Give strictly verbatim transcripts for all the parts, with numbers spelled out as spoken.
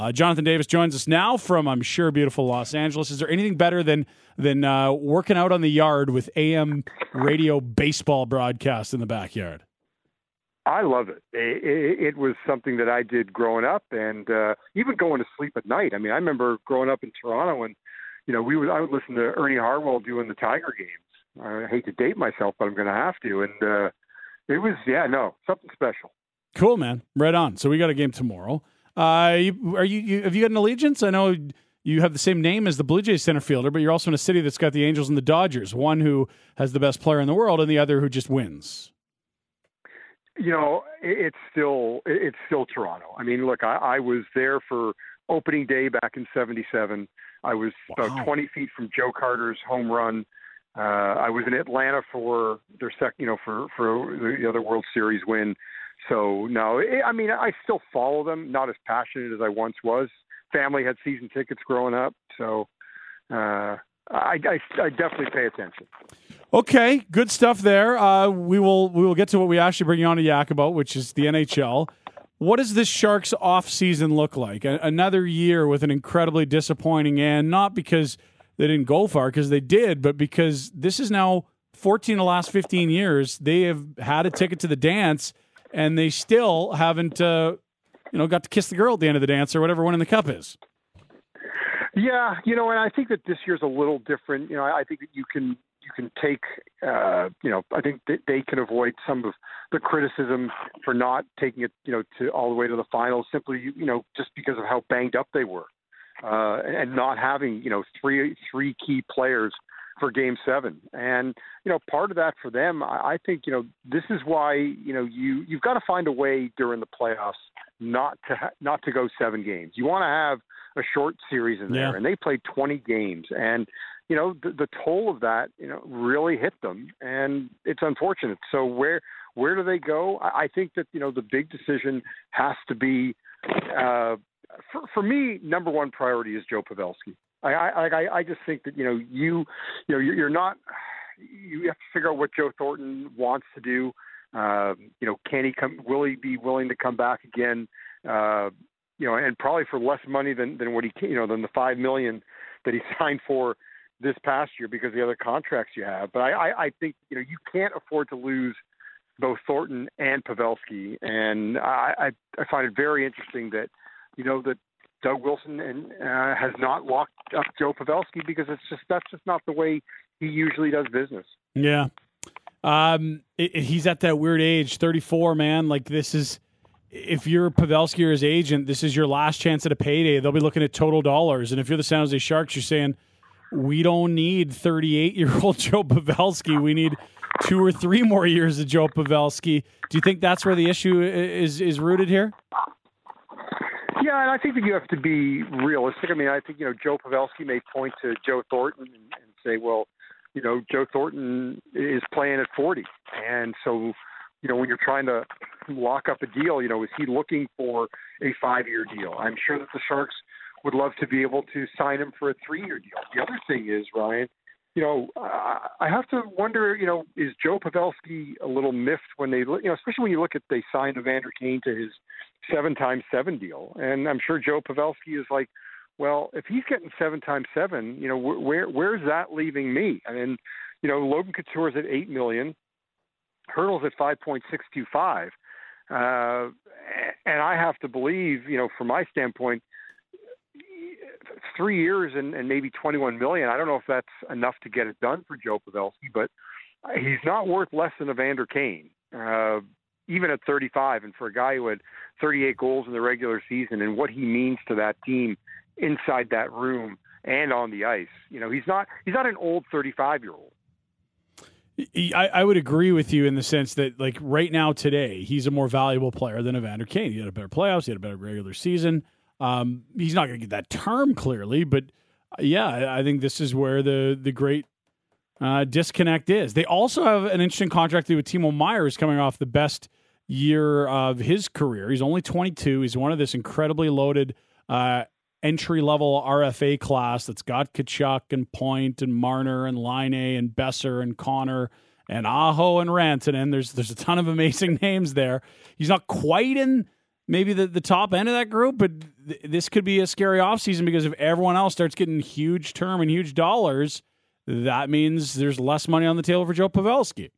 Uh, Jonathan Davis joins us now from, I'm sure, beautiful Los Angeles. Is there anything better than than uh, working out on the yard with A M radio baseball broadcast in the backyard? I love it. It, it. it was something that I did growing up, and uh, even going to sleep at night. I mean, I remember growing up in Toronto, and you know, we would I would listen to Ernie Harwell doing the Tiger games. I hate to date myself, but I'm going to have to. And uh, it was, yeah, no, something special. Cool, man. Right on. So we got a game tomorrow. Uh, you, are you, you? Have you got an allegiance? I know you have the same name as the Blue Jays center fielder, but you're also in a city that's got the Angels and the Dodgers. One who has the best player in the world, and the other who just wins. You know, it's still it's still Toronto. I mean, look, I, I was there for opening day back in seventy-seven. I was wow. about twenty feet from Joe Carter's home run. Uh, I was in Atlanta for their sec, you know, for for the other World Series win. So no, it, I mean, I still follow them, not as passionate as I once was. Family had season tickets growing up, so uh, I, I, I definitely pay attention. Okay, good stuff there. Uh, we will we will get to what we actually bring you on to yak about, which is the N H L. What does this Sharks off season look like? A- another year with an incredibly disappointing end, not because they didn't go far, because they did, but because this is now fourteen of the last fifteen years. They have had a ticket to the dance, and they still haven't, uh, you know, got to kiss the girl at the end of the dance or whatever winning the cup is. Yeah, you know, and I think that this year's a little different. You know, I think that you can you can take, uh, you know, I think that they can avoid some of the criticism for not taking it, you know, to all the way to the finals simply, you know, just because of how banged up they were, uh, and not having, you know, three three key players for Game Seven. And you know, part of that for them, I, I think, you know, this is why, you know, you you've got to find a way during the playoffs not to ha- not to go seven games. You want to have a short series in there, yeah. And they played twenty games, and you know, the, the toll of that, you know, really hit them, and it's unfortunate. So where where do they go? I, I think that, you know, the big decision has to be, uh, for, for me, number one priority is Joe Pavelski. I, I, I just think that, you know, you, you know, you're not, you have to figure out what Joe Thornton wants to do. Uh, you know, can he come, will he be willing to come back again? Uh, you know, and probably for less money than, than what he, you know, than the five million that he signed for this past year because of the other contracts you have. But I, I, I think, you know, you can't afford to lose both Thornton and Pavelski. And I, I, I find it very interesting that, you know, that Doug Wilson and, uh, has not locked up Joe Pavelski because it's just, that's just not the way he usually does business. Yeah. Um, it, it, he's at that weird age, thirty-four, man. Like, this is, if you're Pavelski or his agent, this is your last chance at a payday. They'll be looking at total dollars. And if you're the San Jose Sharks, you're saying, we don't need thirty-eight-year-old Joe Pavelski. We need two or three more years of Joe Pavelski. Do you think that's where the issue is is rooted here? Yeah, and I think that you have to be realistic. I mean, I think, you know, Joe Pavelski may point to Joe Thornton and, and say, well, you know, Joe Thornton is playing at forty. And so, you know, when you're trying to lock up a deal, you know, is he looking for a five-year deal? I'm sure that the Sharks would love to be able to sign him for a three-year deal. The other thing is, Ryan, you know, uh, I have to wonder, you know, is Joe Pavelski a little miffed when they, you know, especially when you look at they signed Evander Kane to his seven times seven deal. And I'm sure Joe Pavelski is like, well, if he's getting seven times seven, you know, wh- where where's that leaving me? I mean, you know, Logan Couture's at eight million, Hurdle's at five point six two five, uh, and I have to believe, you know, from my standpoint, three years and, and maybe twenty-one million. I don't know if that's enough to get it done for Joe Pavelski, but he's not worth less than Evander Kane, uh, even at thirty-five. And for a guy who had thirty-eight goals in the regular season and what he means to that team inside that room and on the ice, you know, he's not, he's not an old thirty-five year old. I, I would agree with you in the sense that, like, right now today, he's a more valuable player than Evander Kane. He had a better playoffs. He had a better regular season. Um, he's not going to get that term clearly, but uh, yeah, I think this is where the the great uh, disconnect is. They also have an interesting contract with Timo Meier, who's coming off the best year of his career. He's only twenty-two. He's one of this incredibly loaded uh, entry-level R F A class that's got Tkachuk and Point and Marner and Laine and Besser and Connor and Aho and Rantanen. There's there's a ton of amazing names there. He's not quite in maybe the, the top end of that group, but th- this could be a scary offseason because if everyone else starts getting huge term and huge dollars, that means there's less money on the table for Joe Pavelski.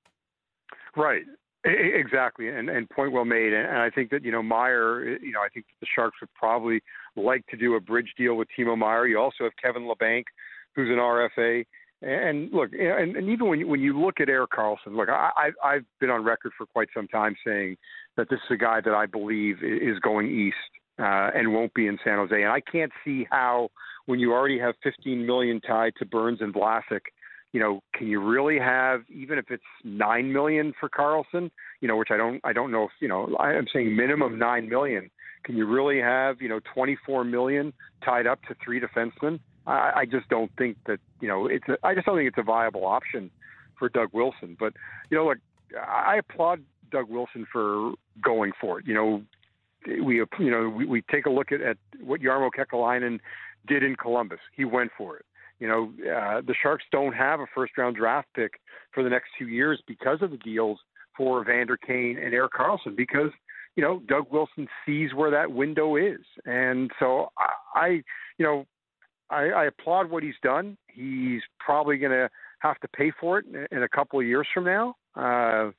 Right. Exactly, and and point well made. And I think that, you know, Meyer, you know, I think the Sharks would probably like to do a bridge deal with Timo Meyer. You also have Kevin Labanc, who's an R F A. And look, and, and even when you, when you look at Erik Karlsson, look, I, I've been on record for quite some time saying that this is a guy that I believe is going east uh, and won't be in San Jose. And I can't see how, when you already have fifteen million dollars tied to Burns and Vlasic, you know, can you really have, even if it's nine million dollars for Karlsson, you know, which I don't, I don't know if, you know, I'm saying minimum nine million dollars. Can you really have, you know, twenty-four million dollars tied up to three defensemen? I, I just don't think that, you know, it's, a, I just don't think it's a viable option for Doug Wilson. But, you know, look, I applaud Doug Wilson for going for it. You know, we, you know, we, we take a look at, at what Jarmo Kekalainen did in Columbus. He went for it. You know, uh, the Sharks don't have a first-round draft pick for the next two years because of the deals for Vander Kane and Erik Karlsson, because, you know, Doug Wilson sees where that window is. And so I, I you know, I, I applaud what he's done. He's probably going to have to pay for it in, in a couple of years from now. Uh,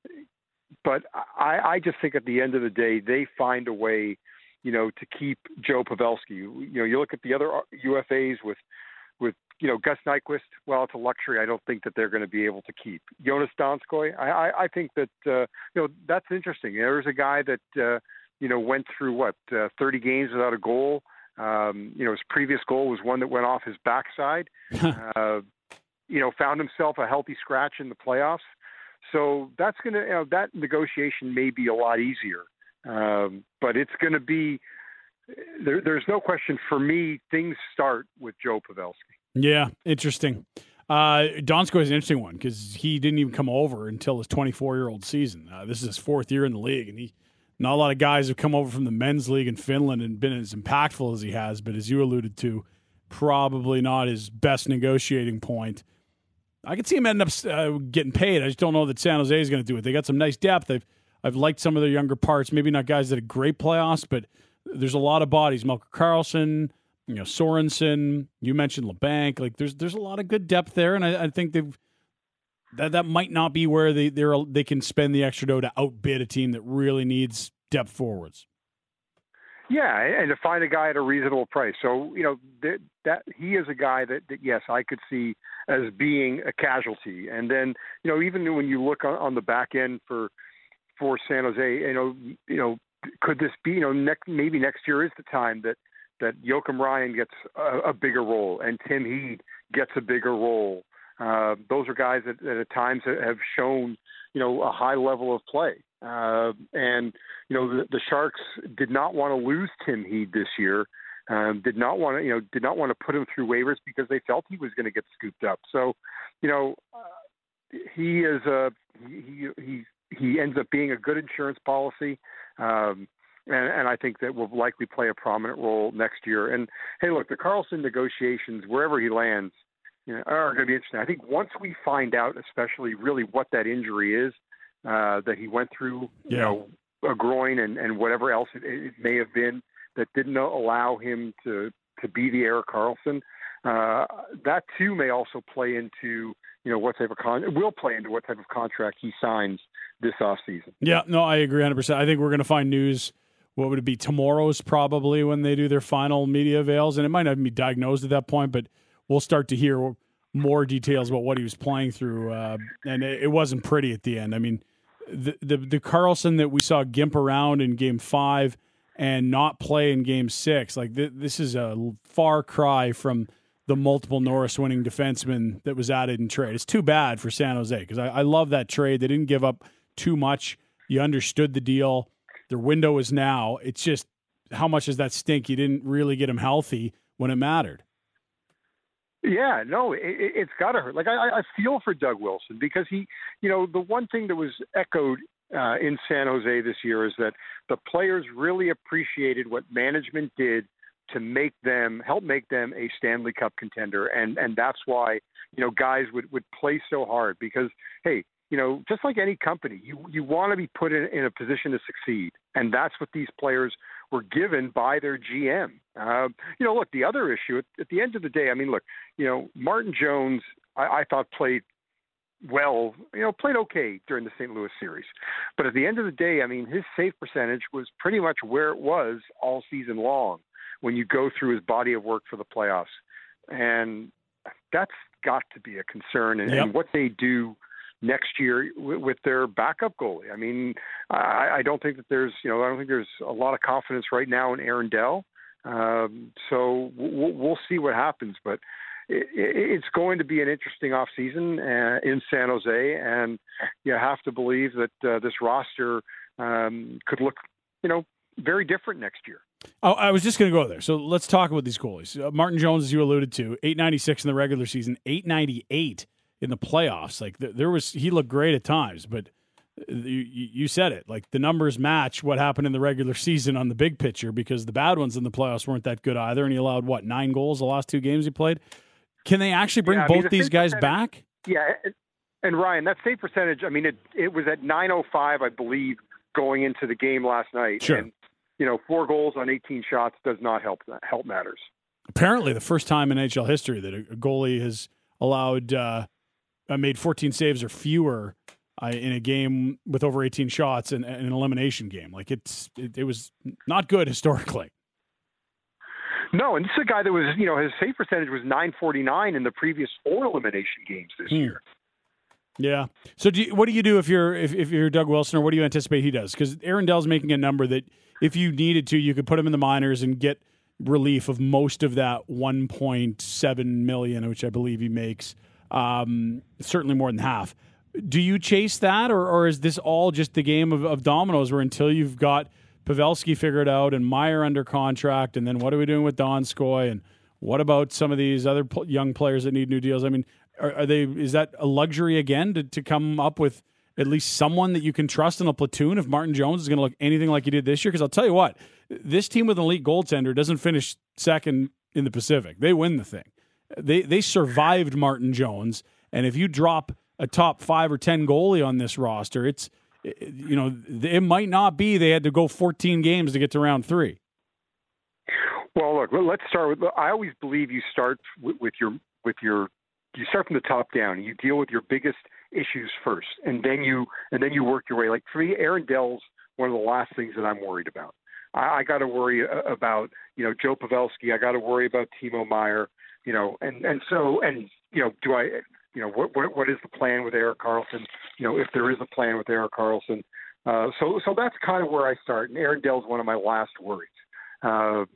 but I, I just think at the end of the day, they find a way, you know, to keep Joe Pavelski. You know, you look at the other U F As with, with, you know, Gus Nyquist. Well, it's a luxury I don't think that they're going to be able to keep. Jonas Donskoy, I, I, I think that, uh, you know, that's interesting. There's a guy that, uh, you know, went through, what, uh, thirty games without a goal. Um, you know, his previous goal was one that went off his backside. uh, you know, found himself a healthy scratch in the playoffs. So that's going to, you know, that negotiation may be a lot easier. Um, but it's going to be, there, there's no question for me, things start with Joe Pavelski. Yeah, interesting. Uh, Donskoy is an interesting one because he didn't even come over until his twenty-four-year-old season. Uh, this is his fourth year in the league, and he not a lot of guys have come over from the men's league in Finland and been as impactful as he has, but as you alluded to, probably not his best negotiating point. I could see him end up uh, getting paid. I just don't know that San Jose is going to do it. They got some nice depth. I've, I've liked some of their younger parts, maybe not guys that are great playoffs, but there's a lot of bodies. Melker Karlsson, you know, Sorensen, you mentioned Labanc. Like there's there's a lot of good depth there, and I, I think they've that that might not be where they they're they can spend the extra dough to outbid a team that really needs depth forwards. Yeah, and to find a guy at a reasonable price. So, you know, that, that he is a guy that, that, yes, I could see as being a casualty. And then, you know, even when you look on, on the back end for for San Jose, you know, you know, could this be, you know, next, maybe next year is the time that, that Joakim Ryan gets a, a bigger role and Tim Heed gets a bigger role. Uh, those are guys that, that at times have shown, you know, a high level of play. Uh, and, you know, the, the Sharks did not want to lose Tim Heed this year. Um, did not want to, you know, did not want to put him through waivers because they felt he was going to get scooped up. So, you know, uh, he is a, he, he, he ends up being a good insurance policy. Um, and, and I think that will likely play a prominent role next year. And hey, look, the Karlsson negotiations, wherever he lands, you know, are going to be interesting. I think once we find out, especially really what that injury is, uh, that he went through, you yeah. know, a groin and, and whatever else it, it may have been that didn't allow him to, to be the Erik Karlsson, uh, that too may also play into, you know, what type of con will play into what type of contract he signs this offseason. Yeah, no, I agree one hundred percent. I think we're going to find news. What would it be? Tomorrow's probably when they do their final media avails, and it might not even be diagnosed at that point, but we'll start to hear more details about what he was playing through. Uh, and it, it wasn't pretty at the end. I mean, the, the, the Karlsson that we saw gimp around in game five and not play in game six, like th- this is a far cry from the multiple Norris winning defenseman that was added in trade. It's too bad for San Jose because I, I love that trade. They didn't give up too much. You understood the deal. Their window is now. It's just how much does that stink? You didn't really get him healthy when it mattered. Yeah, no, it, it's got to hurt. Like I, I feel for Doug Wilson because he, you know, the one thing that was echoed uh, in San Jose this year is that the players really appreciated what management did to make them, help make them a Stanley Cup contender. And, and that's why, you know, guys would, would play so hard because, hey, you know, just like any company, you, you want to be put in, in a position to succeed. And that's what these players were given by their G M. Uh, you know, look, the other issue at, at the end of the day, I mean, look, you know, Martin Jones, I, I thought played well, you know, played okay during the Saint Louis series. But at the end of the day, I mean, his save percentage was pretty much where it was all season long when you go through his body of work for the playoffs. And that's got to be a concern. And, yep. and what they do next year w- with their backup goalie. I mean, I, I don't think that there's, you know, I don't think there's a lot of confidence right now in Aaron Dell. Um, so we'll, we'll see what happens. But it's going to be an interesting offseason uh, in San Jose, and you have to believe that uh, this roster um, could look, you know, very different next year. Oh, I was just going to go there. So let's talk about these goalies. Uh, Martin Jones, as you alluded to, eight ninety-six in the regular season, eight ninety-eight in the playoffs. Like th- there was, he looked great at times, but you, you said it. Like the numbers match what happened in the regular season on the big picture, because the bad ones in the playoffs weren't that good either, and he allowed what nine goals the last two games he played. Can they actually bring yeah, both mean, the these guys back? Yeah, and Ryan, that save percentage, I mean, it it was at nine oh five, I believe, going into the game last night. Sure. And, you know, four goals on eighteen shots does not help help matters. Apparently the first time in N H L history that a goalie has allowed, uh, made fourteen saves or fewer uh, in a game with over eighteen shots in, in an elimination game. Like it's it, it was not good historically. No, and this is a guy that was, you know, his save percentage was nine forty-nine in the previous four elimination games this hmm. year. Yeah. So do you, what do you do if you're if, if you're Doug Wilson, or what do you anticipate he does? Because Aaron Dell's making a number that if you needed to, you could put him in the minors and get relief of most of that one point seven million, which I believe he makes, um, certainly more than half. Do you chase that, or, or is this all just the game of, of dominoes where until you've got Pavelski figured out and Meyer under contract, and then what are we doing with Donskoy, and what about some of these other p- young players that need new deals? I mean, are, are they? Is that a luxury again to, to come up with at least someone that you can trust in a platoon if Martin Jones is going to look anything like he did this year? Because I'll tell you what, this team with an elite goaltender doesn't finish second in the Pacific. They win the thing. They they survived Martin Jones, and if you drop a top five or ten goalie on this roster, it's you know, it might not be they had to go fourteen games to get to round three. Well, look, let's start with, I always believe you start with, with your, with your, you start from the top down. You deal with your biggest issues first, and then you, and then you work your way. Like for me, Aaron Dell's one of the last things that I'm worried about. I, I got to worry about, you know, Joe Pavelski. I got to worry about Timo Meyer, you know, and, and so, and, you know, do I, You know, what, what what is the plan with Erik Karlsson? You know, if there is a plan with Erik Karlsson. Uh, so so that's kind of where I start. And Aaron Dell's one of my last worries. Uh,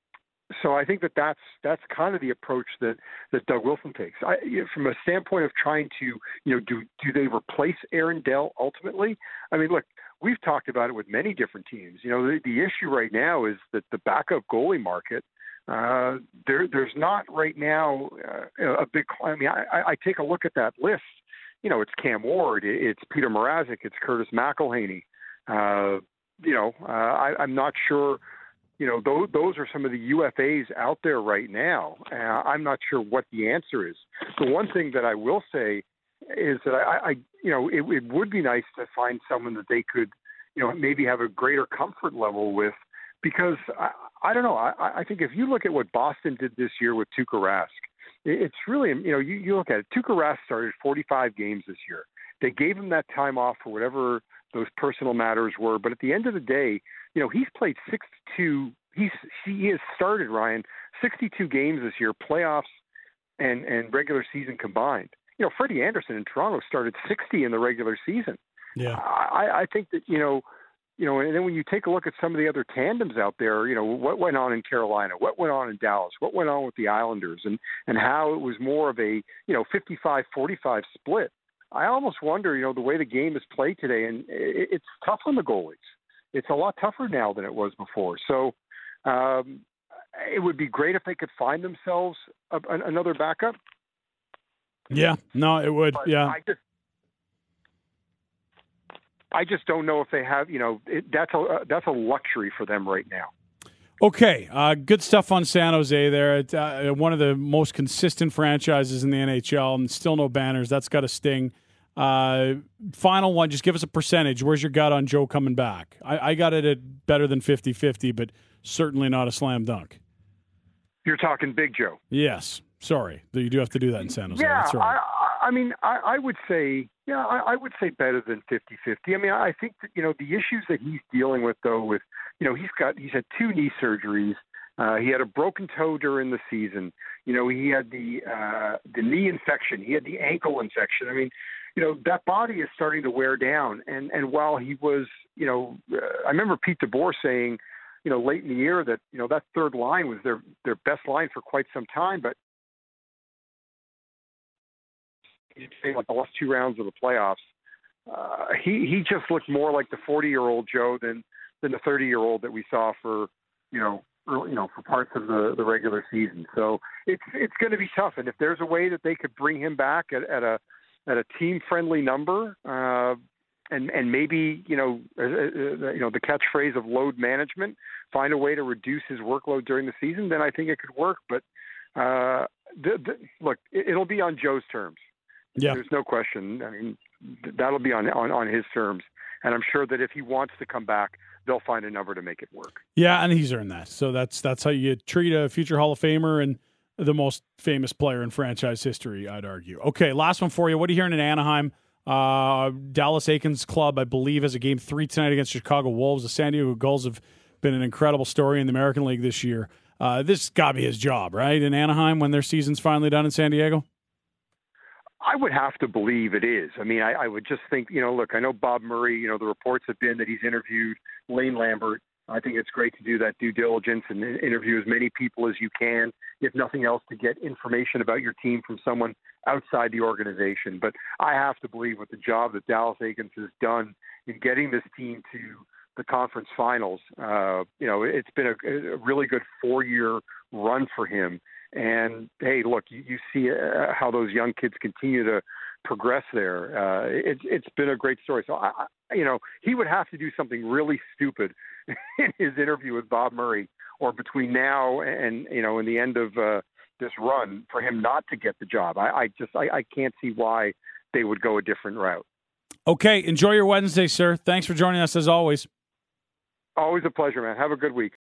so I think that that's, that's kind of the approach that, that Doug Wilson takes. I, you know, from a standpoint of trying to, you know, do, do they replace Aaron Dell ultimately? I mean, look, we've talked about it with many different teams. You know, the, the issue right now is that the backup goalie market, Uh, there, there's not right now uh, a big. I mean, I, I take a look at that list. You know, it's Cam Ward, it's Peter Mrazek, it's Curtis McElhaney. Uh, you know, uh, I, I'm not sure. You know, those those are some of the U F As out there right now. Uh, I'm not sure what the answer is. The one thing that I will say is that I, I you know, it, it would be nice to find someone that they could, you know, maybe have a greater comfort level with. Because I, I don't know, I, I think if you look at what Boston did this year with Tuukka Rask, it's really, you know, you, you look at it, Tuukka Rask started forty-five games this year. They gave him that time off for whatever those personal matters were. But at the end of the day, you know, he's played sixty-two, he's, he has started, Ryan, sixty-two games this year, playoffs and, and regular season combined. You know, Freddie Anderson in Toronto started sixty in the regular season. Yeah, I, I think that, you know, You know, and then when you take a look at some of the other tandems out there, you know, what went on in Carolina, what went on in Dallas, what went on with the Islanders, and, and how it was more of a, you know, fifty-five forty-five split. I almost wonder, you know, the way the game is played today, and it, it's tough on the goalies. It's a lot tougher now than it was before. So um, it would be great if they could find themselves a, another backup. Yeah, no, it would. But yeah. I just, I just don't know if they have, you know, it, that's a uh, that's a luxury for them right now. Okay, uh, good stuff on San Jose there. It's, uh, one of the most consistent franchises in the N H L, and still no banners. That's got to sting. Uh, final one, just give us a percentage. Where's your gut on Joe coming back? I, I got it at better than fifty-fifty, but certainly not a slam dunk. You're talking Big Joe. Yes. Sorry. You do have to do that in San Jose. Yeah, That's right. I, I mean, I, I would say, yeah, I, I would say better than fifty-fifty. I mean, I think that, you know, the issues that he's dealing with, though, with, you know, he's got, he's had two knee surgeries. Uh, he had a broken toe during the season. You know, he had the uh, the knee infection. He had the ankle infection. I mean, you know, that body is starting to wear down. And, and while he was, you know, uh, I remember Pete DeBoer saying, you know, late in the year that, you know, that third line was their, their best line for quite some time. But like the last two rounds of the playoffs, uh, he, he just looked more like the forty-year-old Joe than, than the thirty-year-old that we saw for, you know, early, you know, for parts of the, the regular season. So it's it's going to be tough. And if there's a way that they could bring him back at, at a at a team-friendly number, uh, and and maybe, you know, uh, uh, you know, the catchphrase of load management, find a way to reduce his workload during the season, then I think it could work. But uh, the, the, look, it, it'll be on Joe's terms. Yeah. There's no question. I mean, that'll be on, on, on his terms. And I'm sure that if he wants to come back, they'll find a number to make it work. Yeah, and he's earned that. So that's that's how you treat a future Hall of Famer and the most famous player in franchise history, I'd argue. Okay, last one for you. What are you hearing in Anaheim? Uh, Dallas Eakins Club, I believe, has a game three tonight against Chicago Wolves. The San Diego Gulls have been an incredible story in the American League this year. Uh, this got to be his job, right, in Anaheim when their season's finally done in San Diego? I would have to believe it is. I mean, I, I would just think, you know, look, I know Bob Murray, you know, the reports have been that he's interviewed Lane Lambert. I think it's great to do that due diligence and interview as many people as you can, if nothing else, to get information about your team from someone outside the organization. But I have to believe with the job that Dallas Eakins has done in getting this team to the conference finals, uh, you know, it's been a, a really good four-year run for him. And, hey, look, you, you see uh, how those young kids continue to progress there. Uh, it, it's been a great story. So, I, I, you know, he would have to do something really stupid in his interview with Bob Murray or between now and, you know, in the end of uh, this run for him not to get the job. I, I just I, I can't see why they would go a different route. Okay, enjoy your Wednesday, sir. Thanks for joining us as always. Always a pleasure, man. Have a good week.